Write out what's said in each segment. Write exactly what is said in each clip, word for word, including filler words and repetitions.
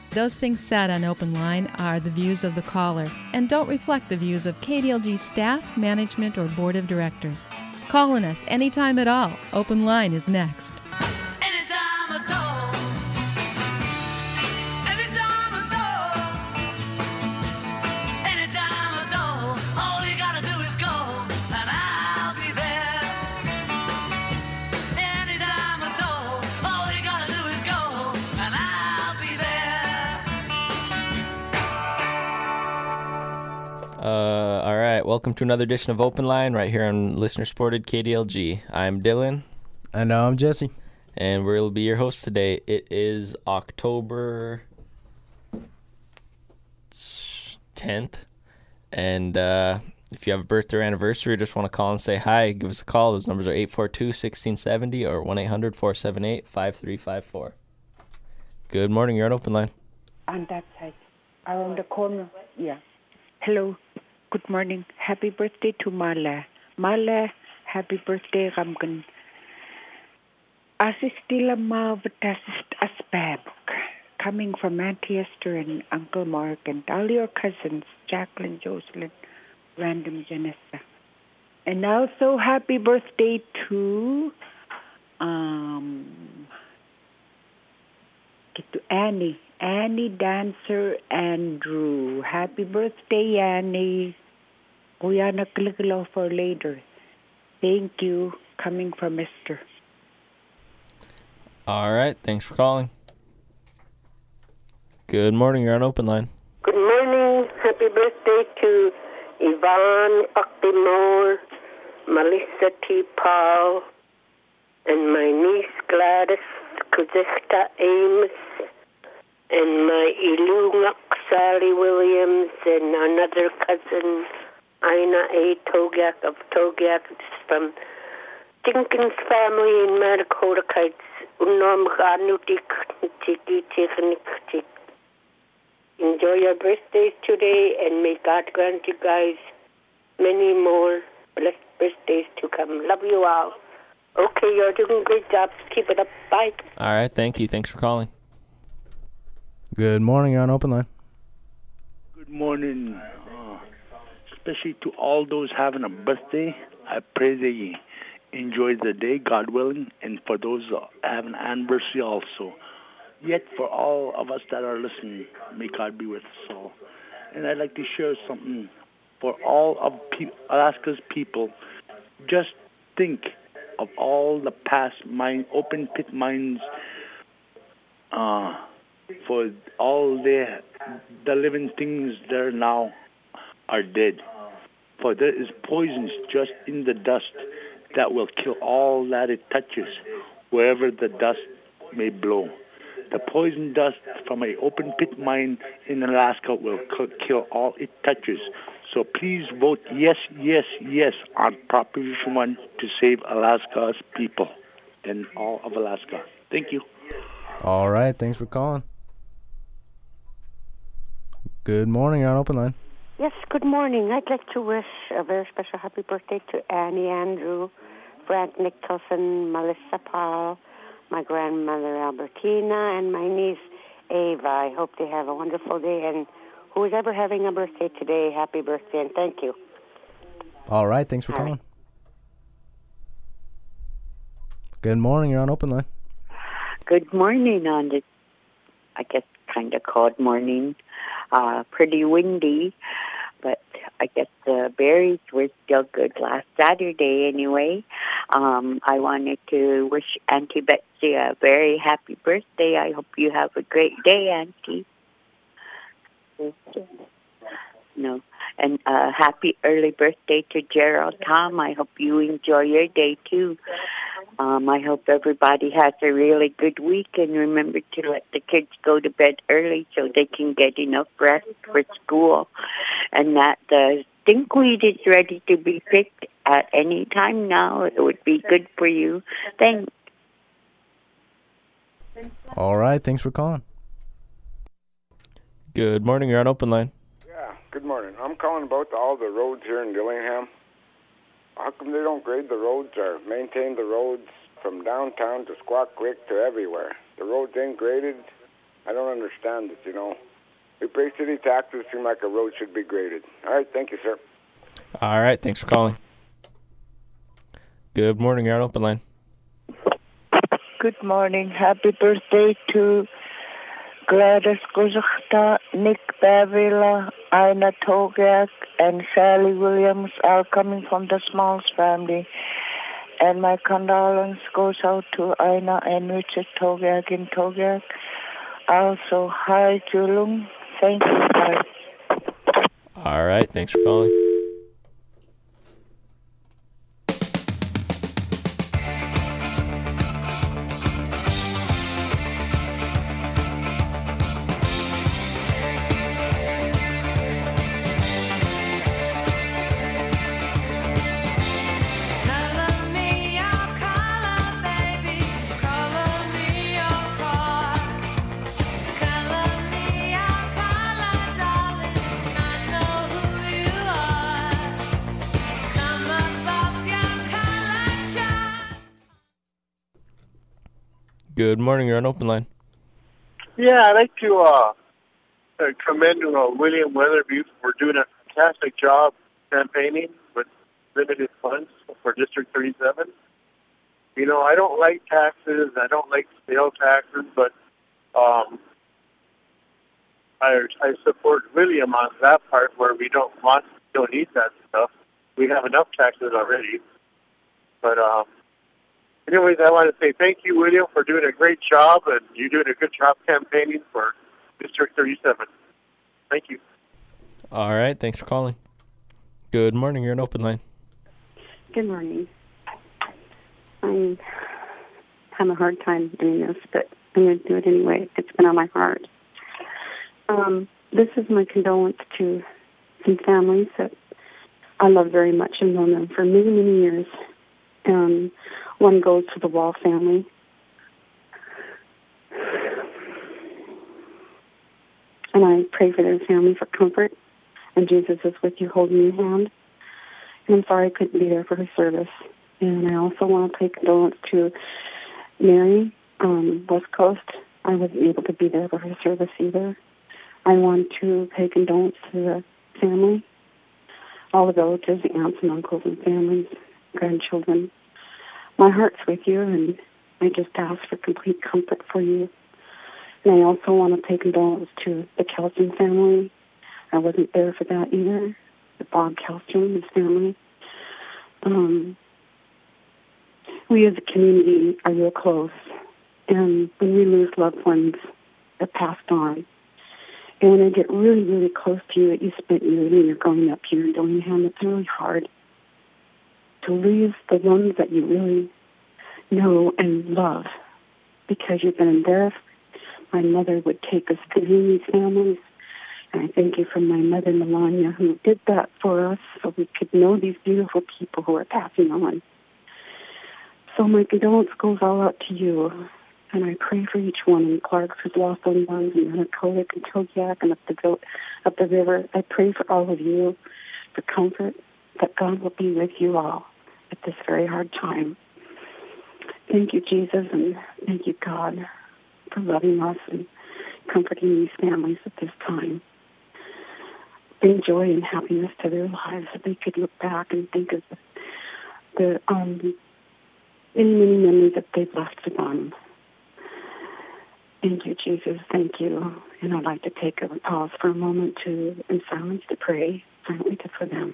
Those things said on Open Line are the views of the caller and don't reflect the views of K D L G staff, management, or board of directors. Calling us anytime at all. Open Line is next. Anytime at all. Anytime at all. Anytime at all. All you gotta do is call and I'll be there. Anytime at all. All you gotta do is call and I'll be there. Uh, all right, welcome to another edition of Open Line right here on listener-supported K D L G. I'm Dylan. And I'm Jesse. And we'll be your host today. It is October tenth. And uh, if you have a birthday or anniversary or just want to call and say hi, give us a call. Those numbers are eight four two, one six seven zero or one eight hundred, four seven eight, five three five four. Good morning. You're on Open Line. On that side. Around the corner. Yeah. Hello. Good morning. Happy birthday to Mala. Mala, happy birthday, Ramgan. Asistila Mavatasist Asbab. Coming from Auntie Esther and Uncle Mark and all your cousins, Jacqueline, Jocelyn, Random, Janessa. And also happy birthday to um get to Annie. Annie Dancer Andrew. Happy birthday, Annie. Kuya naglagalaw for later. Thank you. Coming from Esther. All right, thanks for calling. Good morning. You're on Open Line. Good morning. Happy birthday to Yvonne Octimore, Melissa T. Paul, and my niece Gladys Kuzista Ames, and my Ilungak Sally Williams, and another cousin, Ina A. Togiak of Togiak, from Jenkins family in Matakota Kites. Enjoy your birthdays today, and may God grant you guys many more blessed birthdays to come. Love you all. Okay, you're doing a great job. Keep it up. Bye. All right, thank you. Thanks for calling. Good morning. You're on Open Line. Good morning. Uh, especially to all those having a birthday. I pray they enjoy the day, God willing, and for those uh, having an anniversary also. Yet for all of us that are listening, may God be with us all. And I'd like to share something for all of pe- Alaska's people. Just think of all the past mine, open pit mines, uh, for all the the living things there now are dead. For there is poisons just in the dust that will kill all that it touches, wherever the dust may blow. The poison dust from an open pit mine in Alaska will kill all it touches. So please vote yes, yes, yes on Proposition one to save Alaska's people and all of Alaska. Thank you. All right. Thanks for calling. Good morning. You're on Open Line. Yes, good morning. I'd like to wish a very special happy birthday to Annie Andrew, Frank Nicholson, Melissa Paul, my grandmother Albertina, and my niece Ava. I hope they have a wonderful day, and who is ever having a birthday today, happy birthday, and thank you. All right. Thanks for All calling. right. Good morning. You're on Open Line. Good morning on the, I guess, kind of cold morning. Uh, pretty windy, but I guess the berries were still good last Saturday anyway. Um, I wanted to wish Auntie Betsy a very happy birthday. I hope you have a great day, Auntie. No. And uh, happy early birthday to Gerald Tom. I hope you enjoy your day, too. Um, I hope everybody has a really good week, and remember to let the kids go to bed early so they can get enough rest for school, and that the stinkweed is ready to be picked at any time now. It would be good for you. Thanks. All right. Thanks for calling. Good morning. You're on Open Line. Yeah, good morning. I'm calling about all the roads here in Dillingham. How come they don't grade the roads or maintain the roads from downtown to Squaw Creek to everywhere? The roads ain't graded. I don't understand it, you know. We pay city taxes, seem like a road should be graded. All right, thank you, sir. All right, thanks for calling. Good morning, you're on open line. Good morning. Happy birthday to Gladys Guzukta, Nick Bavila, Ina Togiak, and Sally Williams, all coming from the Smalls family. And my condolence goes out to Ina and Richard Togiak in Togiak. Also, hi, Julung. Thank you, bye. All right, thanks for calling. Good morning, you're on open line. Yeah, I'd like to uh, uh, commend uh, William Weatherby for doing a fantastic job campaigning with limited funds for District thirty-seven. You know, I don't like taxes, I don't like sales taxes, but um, I, I support William on that part where we don't want, don't need that stuff. We have enough taxes already. But um, anyways, I want to say thank you, William, for doing a great job, and you're doing a good job campaigning for District thirty-seven. Thank you. All right, thanks for calling. Good morning, you're on open line. Good morning. I'm having a hard time doing this, but I'm going to do it anyway. It's been on my heart. Um, this is my condolence to some families that I love very much and known them for many, many years. Um, one goes to the Wall family. And I pray for their family for comfort. And Jesus is with you, holding your hand. And I'm sorry I couldn't be there for her service. And I also want to pay condolence to Mary, um, West Coast. I wasn't able to be there for her service either. I want to pay condolence to the family, all the relatives, the aunts and uncles and families, grandchildren. My heart's with you, and I just ask for complete comfort for you. And I also want to pay condolence to the Kelson family. I wasn't there for that either. The Bob Kelstrom, his family. Um, we as a community are real close. And when we lose loved ones that passed on, and when I get really, really close to you, that you spent years when you're growing up here in Dillingham, it's really hard to lose the ones that you really know and love because you've been embarrassed. My mother would take us visiting these families. And I thank you for my mother, Melania, who did that for us so we could know these beautiful people who are passing on. So my condolence goes all out to you. And I pray for each one in Clark's who's lost loved ones, and Anakolik and Togiak and up the, up the river. I pray for all of you for comfort, that God will be with you all at this very hard time. Thank you, Jesus, and thank you, God, for loving us and comforting these families at this time. Bring joy and happiness to their lives so they could look back and think of the, the um, many, many memories that they've left for them. Thank you, Jesus. Thank you. And I'd like to take a pause for a moment to, in silence, to pray silently for them.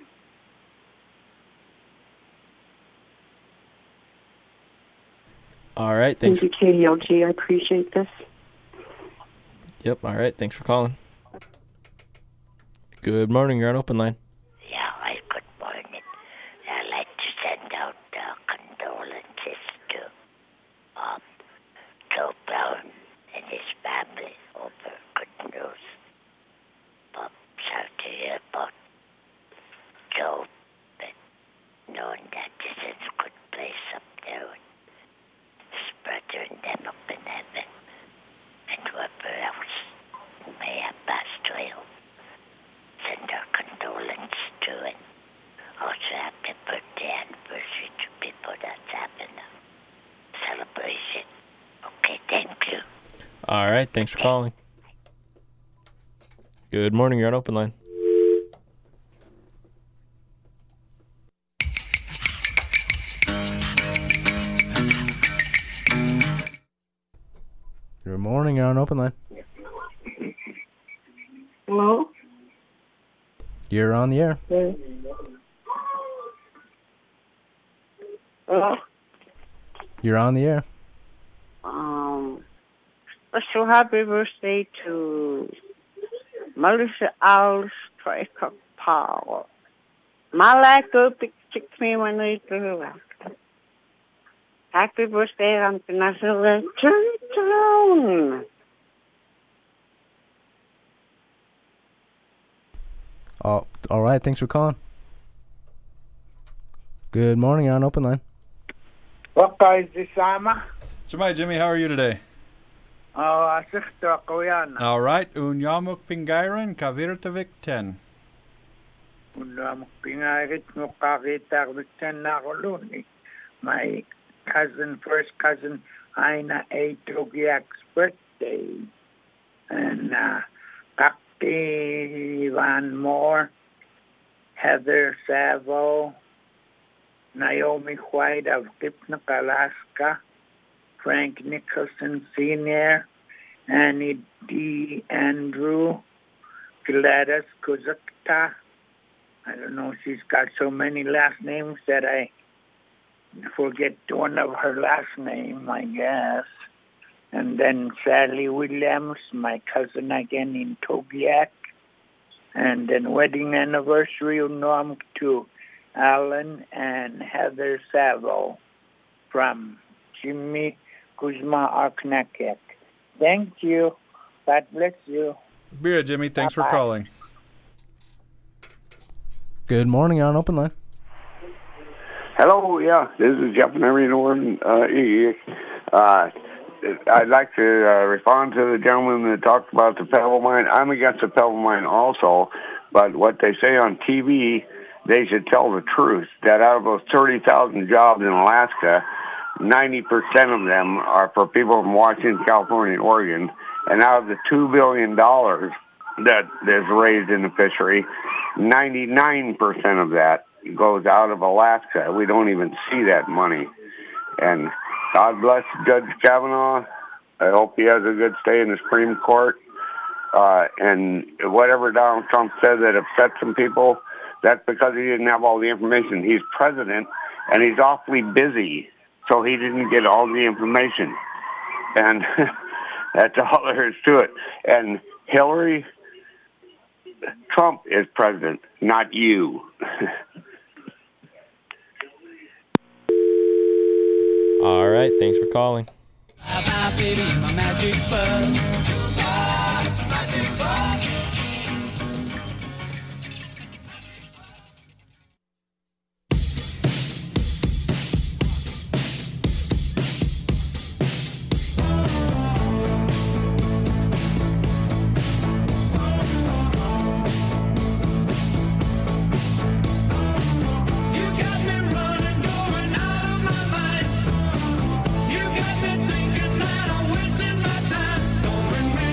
All right, thanks. Thank you, K D L G. I appreciate this. Yep, all right, thanks for calling. Good morning, you're on open line. Yeah, hi, good morning. I'd like to send out uh, condolences to um, Joe Brown and his family over good news. But sorry to hear about Joe, but knowing that this is a good place up there with his brother and them up in heaven, and whoever else may have passed away, send our condolences. All right. Thanks for calling. Good morning. You're on Open Line. Good morning. You're on Open Line. Hello? You're on the air. Hello? You're on the air. Um, special happy birthday to Melissa Alice Striker Power. Malako Pikchikmimanito. Happy birthday, International Children. Oh, all right. Thanks for calling. Good morning. You're on Open Line. What guys this sama? Sumay, Jimmy, how are you today? Oh, asikto ako yan. All right. Unyamuk Pingairan, Kavirtavik ten. Una mo pingarit mo kakita ko na ako luni. My cousin, first cousin, Aina A. Togiak's birthday. And uh, Kakti Van Moore, Heather Savo, Naomi White of Kipnik, Alaska, Frank Nicholson Senior, Annie D. Andrew, Gladys Kuzukta. I don't know, she's got so many last names that I forget one of her last name, I guess. And then Sally Williams, my cousin again in Togiak. And then wedding anniversary unom to Alan and Heather Savo from Jimmy Kuzma Arknakek. Thank you. God bless you. Beer, Jimmy. Thanks Bye-bye. for calling. Good morning. You're on Open Line. Hello, yeah, this is Jeff and Emery Norton. Uh, uh, I'd like to uh, respond to the gentleman that talked about the pebble mine. I'm against the pebble mine also, but what they say on T V, they should tell the truth, that out of those thirty thousand jobs in Alaska, ninety percent of them are for people from Washington, California, and Oregon, and out of the two billion dollars that is raised in the fishery, ninety-nine percent of that goes out of Alaska. We don't even see that money. And God bless Judge Kavanaugh. I hope he has a good stay in the Supreme Court. Uh, and whatever Donald Trump said that upset some people, that's because he didn't have all the information. He's president, and he's awfully busy, so he didn't get all the information. And that's all there is to it. And Hillary, Trump is president, not you. All right. Thanks for calling. My baby, my magic bus. Magic bus. Thinking that I'm wasting my time. Don't bring me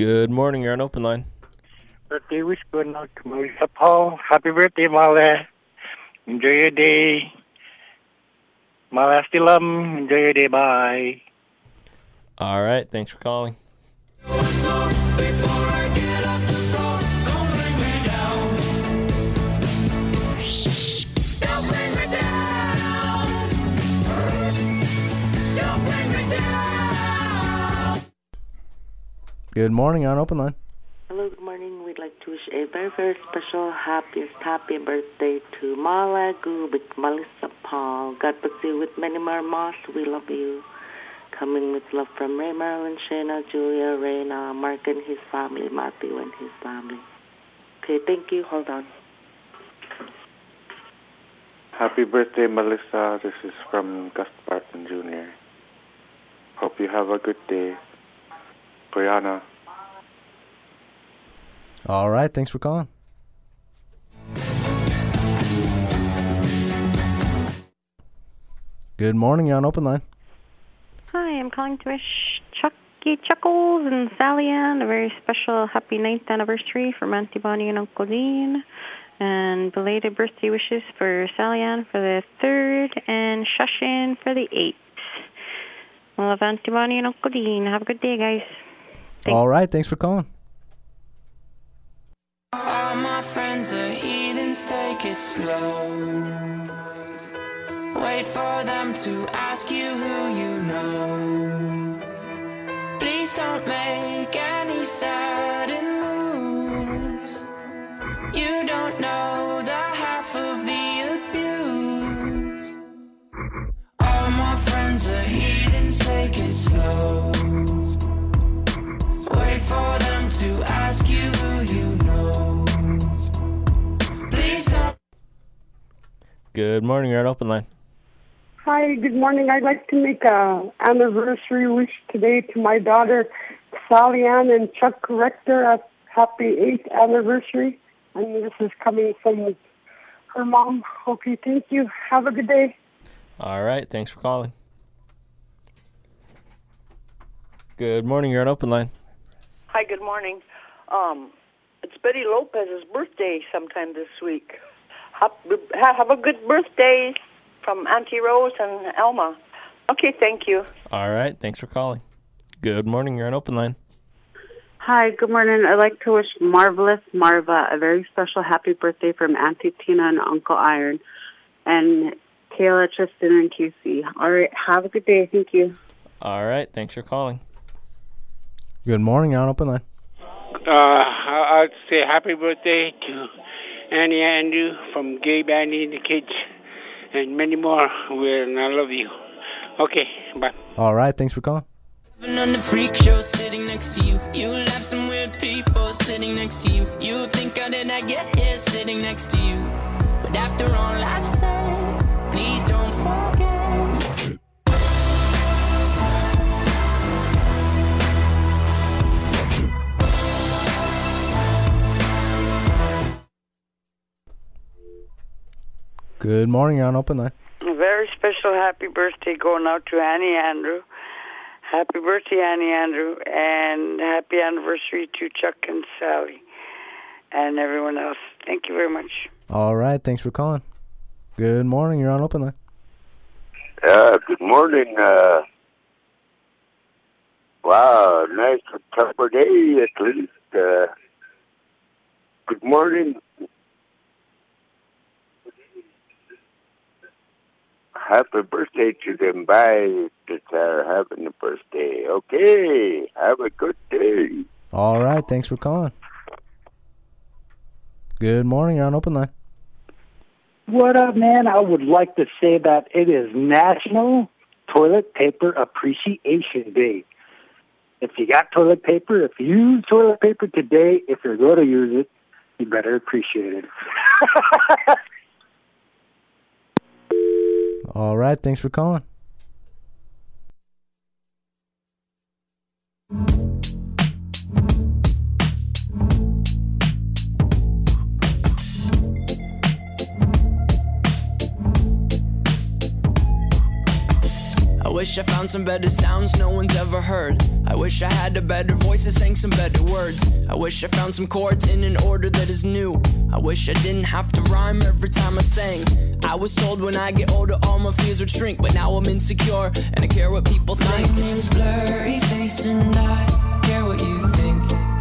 Good morning. You're on Open Line. Birthday wish going out to Melissa Paul. Happy birthday, Mala. Enjoy your day. Mala Stilam. Enjoy your day. Bye. All right. Thanks for calling. Good morning. You're on Open Line. Hello, good morning. We'd like to wish a very, very special, happiest, happy birthday to Mala Gubik, Melissa Paul. God bless you with many more moss. We love you. Coming with love from Ray, Marilyn, Shayna, Julia, Reyna, Mark and his family, Matthew and his family. Okay, thank you. Hold on. Happy birthday, Melissa. This is from Gus Barton Junior Hope you have a good day. Brianna. All right. Thanks for calling. Good morning. You're on Open Line. Hi, I'm calling to wish Chucky Chuckles and Sally Ann a very special happy ninth anniversary from Auntie Bonnie and Uncle Dean. And belated birthday wishes for Sally Ann for the third and Shushin for the eighth. I love Auntie Bonnie and Uncle Dean. Have a good day, guys. Thanks. All right. Thanks for calling. All my friends are heathens, take it slow. Wait for them to ask you who you know. Please don't make any sudden moves. You don't know the half of the abuse. All my friends are heathens, take it slow. Wait for them to ask you who you know. Please don't. Good morning. You're on Open Line. Hi, good morning. I'd like to make a anniversary wish today to my daughter, Sally Ann and Chuck Rector. A happy eighth anniversary. And this is coming from her mom. Okay, thank you. Have a good day. All right. Thanks for calling. Good morning. You're on Open Line. Hi, good morning. Um, it's Betty Lopez's birthday sometime this week. Have, have a good birthday from Auntie Rose and Elma. Okay, thank you. All right. Thanks for calling. Good morning. You're on Open Line. Hi, good morning. I'd like to wish Marvelous Marva a very special happy birthday from Auntie Tina and Uncle Iron and Kayla, Tristan, and Q C. All right, have a good day. Thank you. All right. Thanks for calling. Good morning. You're on Open Line. Uh, I'd say happy birthday to Annie Andrew from Gabe, Annie, and the kids, and many more. And I love you. Okay, bye. All right. Thanks for calling. On the freak show sitting next to you. You have some weird people sitting next to you. You think how did I get here sitting next to you? But after all I've said, please don't forget. Good morning. You're on Open Line. A very special happy birthday going out to Annie Andrew. Happy birthday, Annie Andrew, and happy anniversary to Chuck and Sally and everyone else. Thank you very much. All right. Thanks for calling. Good morning. You're on Open Line. Uh, good morning. Uh, wow, nice September day at least. Uh, good morning. Happy birthday to them guys that are having a birthday. Okay, have a good day. All right, thanks for calling. Good morning, you're on Open Line. What up, man? I would like to say that it is National Toilet Paper Appreciation Day. If you got toilet paper, if you use toilet paper today, if you're going to use it, you better appreciate it. All right, thanks for calling. I wish I found some better sounds no one's ever heard. I wish I had a better voice that sang some better words. I wish I found some chords in an order that is new. I wish I didn't have to rhyme every time I sang. I was told when I get older all my fears would shrink, but now I'm insecure and I care what people think. My name's Blurry Face and I care what you think.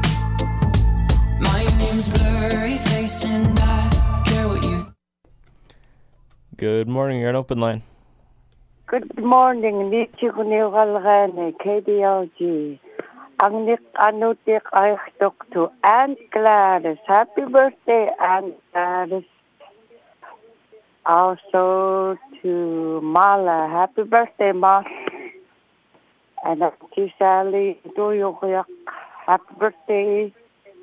My name's Blurry Face and I care what you think. Good morning, you're on open line. Good morning, Nietzsche Galgane, K D L G. Ang Nick Anutik I talk to Aunt Gladys. Happy birthday, Aunt Gladys. Also to Mala. Happy birthday, Ma. And to Sally, do you happy birthday.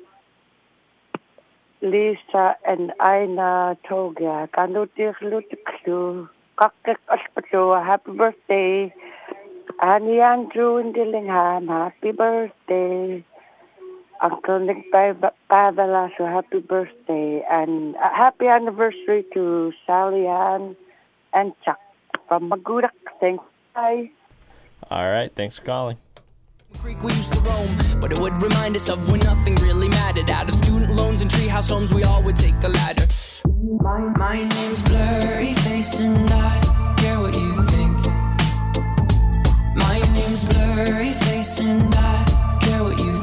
Lisa and Aina Togia. Kanutik Lutik to Kakek Hospital. Happy birthday. Annie Andrew in Dillingham. Happy birthday. Uncle Nick Pavela, so happy birthday. And a happy anniversary to Sally Ann and Chuck from Magudak. Thanks. Bye. All right, thanks for calling. Creek we used to roam, but it would remind us of when nothing really mattered. Out of student loans and treehouse homes, we all would take the ladder. My, my name's Blurry Face and I care what you think. My name's Blurry Face and I care what you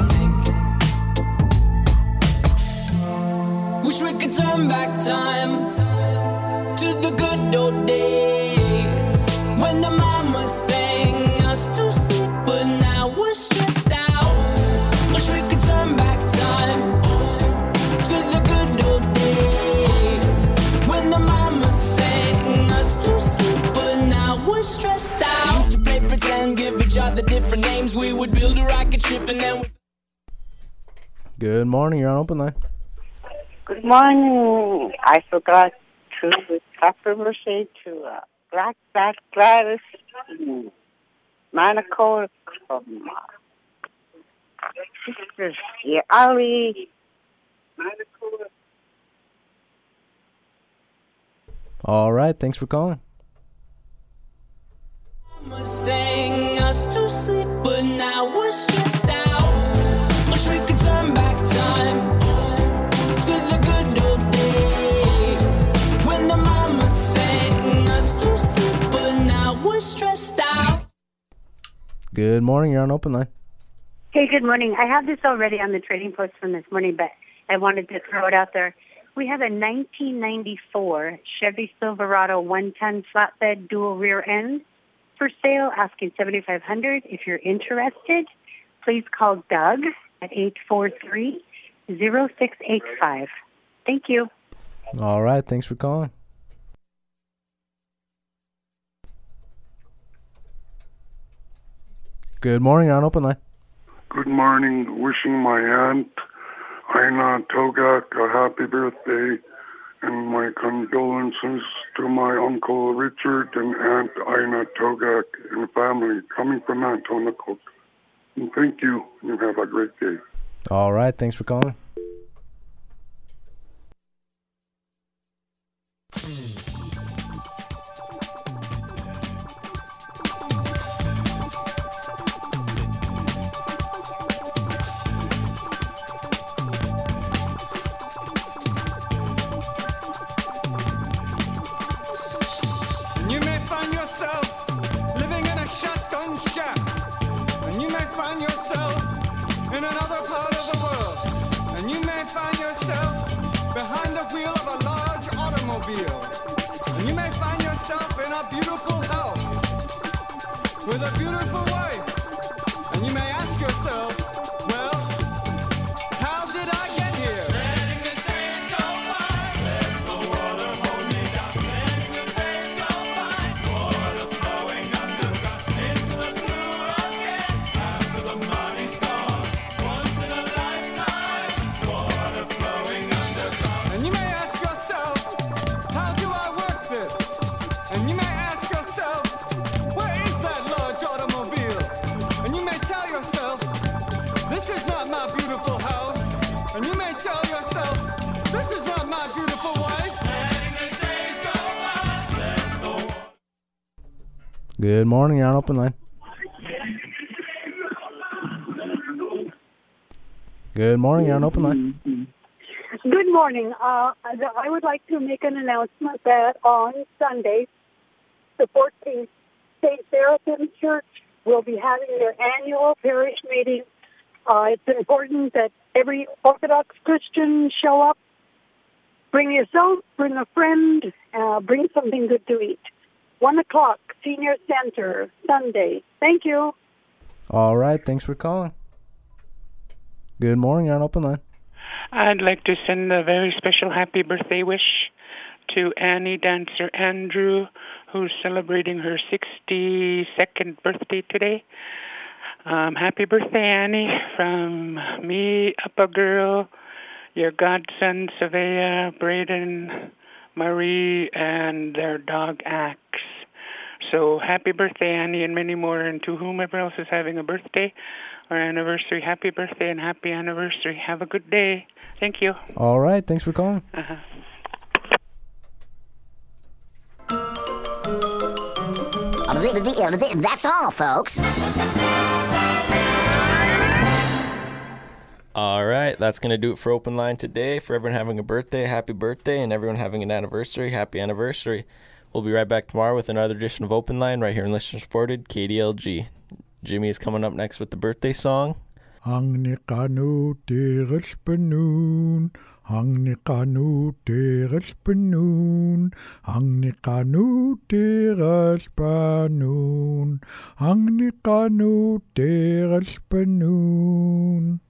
think. Wish we could turn back time to the good old days when the mama sang us to sleep, but now we're stressed out. Wish we could turn back time to the good old days when the mama sang us to sleep, but now we're stressed out. Used to play pretend, give each other different names. We would build a rocket ship and then we... Good morning, you're on open line. Good morning. I forgot to wish happy birthday to uh, Black Black Gladys in Monaco from uh, Sister yeah, Ali. All right, thanks for calling. Mama sang us to sleep, but now we're stressed out. Wish we could turn back time to the good old days when the mama sang us to sleep, but now we're stressed out. Good morning, you're on open line. Hey, good morning. I have this already on the trading post from this morning, but I wanted to throw it out there. We have a nineteen ninety-four Chevy Silverado one ten flatbed dual rear end for sale, asking seventy-five hundred dollars. If you're interested, please call Doug at eight four three, zero six eight five. Thank you. All right, thanks for calling. Good morning, you're on open line. Good morning. Wishing my aunt, Aina Togak, a happy birthday, and my condolences to my Uncle Richard and Aunt Aina Togak and family coming from Antonacook. And thank you, and have a great day. All right, thanks for calling. You may find yourself living in a shotgun shack, and you may find yourself in another part of the world, and you may find yourself behind the wheel of a large automobile, and you may find yourself in a beautiful house with a beautiful wife, and you may ask yourself, well, how did I get here? Letting the days go by, let the water hold me down. Letting the days go by, water flowing underground into the blue again. After the money's gone, once in a lifetime, water flowing underground. And you may ask yourself, how do I work this? And you may ask yourself, where is that large automobile? Good morning. You're on open line. Good morning. You're on open line. Good morning. Uh, I would like to make an announcement that on Sunday, the fourteenth, Saint Seraphim Church will be having their annual parish meeting. Uh, it's important that every Orthodox Christian show up. Bring yourself, bring a friend, uh, bring something good to eat. One o'clock, Senior Center, Sunday. Thank you. All right. Thanks for calling. Good morning. You're on open line. I'd like to send a very special happy birthday wish to Annie Dancer Andrew, who's celebrating her sixty-second birthday today. Um, happy birthday, Annie, from me, Upper Girl, your godson, Savea, Braden, Marie, and their dog, Axe. So happy birthday, Annie, and many more. And to whomever else is having a birthday or anniversary, happy birthday and happy anniversary. Have a good day. Thank you. All right. Thanks for calling. Uh-huh. That's all, folks. All right, that's going to do it for Open Line today. For everyone having a birthday, happy birthday, and everyone having an anniversary, happy anniversary. We'll be right back tomorrow with another edition of Open Line right here in Listener Supported, K D L G. Jimmy is coming up next with the birthday song. Ang nikanu teres penun, ang nikanu teres penun, ang nikanu teres penun, ang nikanu teres penun.